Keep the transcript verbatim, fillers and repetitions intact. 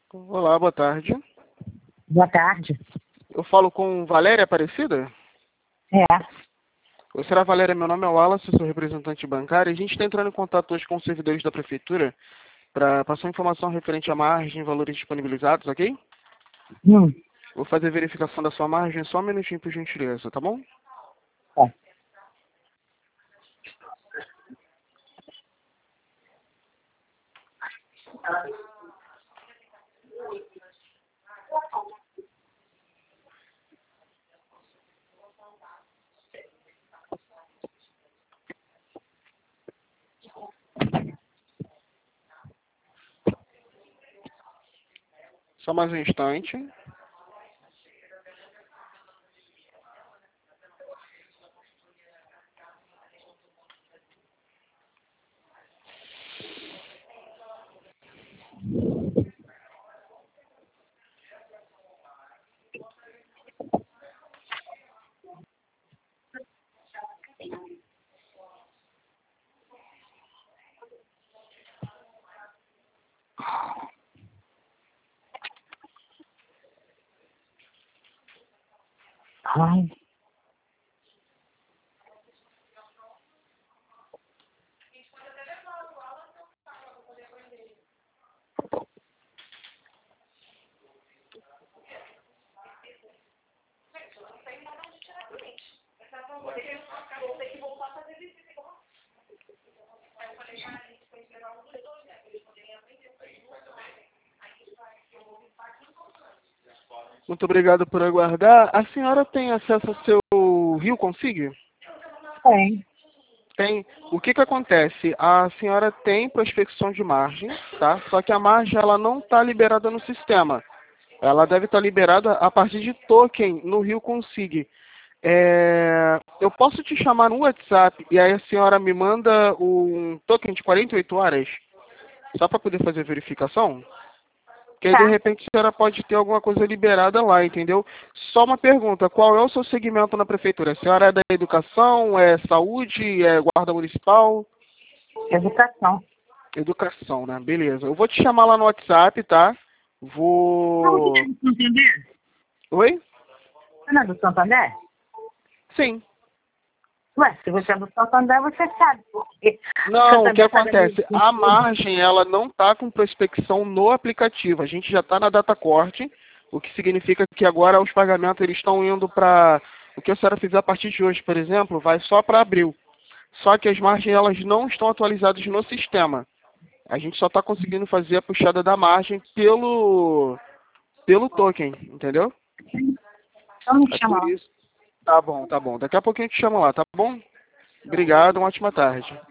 Olá, boa tarde. Boa tarde. Eu falo com Valéria Aparecida? É. Oi, senhora Valéria, meu nome é Wallace, sou representante bancário. A gente está entrando em contato hoje com os servidores da Prefeitura para passar informação referente à margem e valores disponibilizados, ok? Hum. Vou fazer verificação da sua margem, só um minutinho por gentileza, tá bom? É. Só mais um instante. Ai. Muito obrigado por aguardar. A senhora tem acesso ao seu Rio Config? Tem. Tem. O que que acontece? A senhora tem prospecção de margem, tá? Só que a margem ela não está liberada no sistema. Ela deve estar liberada a partir de token no Rio Config. É, eu posso te chamar no WhatsApp e aí a senhora me manda um token de quarenta e oito horas? Só para poder fazer verificação? Que aí de Tá. repente a senhora pode ter alguma coisa liberada lá, entendeu? Só uma pergunta, qual é o seu segmento na prefeitura? A senhora é da educação, é saúde, é guarda municipal? Educação. Educação, né? Beleza. Eu vou te chamar lá no WhatsApp, tá? Ah, você é Vou... do Santander? Oi? Você não é do Santander? Sim. Ué, se você é do Santander, você sabe. Porque o Não, o que Santander tá dando acontece? isso com A tudo. margem, ela não está com prospecção no aplicativo. A gente já está na data corte, o que significa que agora os pagamentos eles estão indo para... O que a senhora fizer a partir de hoje, por exemplo, vai só para abril. Só que as margens elas não estão atualizadas no sistema. A gente só está conseguindo fazer a puxada da margem pelo, pelo token, entendeu? Então me É chama por lá. isso. Tá bom, tá bom. Daqui a pouquinho eu te chamo lá, tá bom? Obrigado, uma ótima tarde.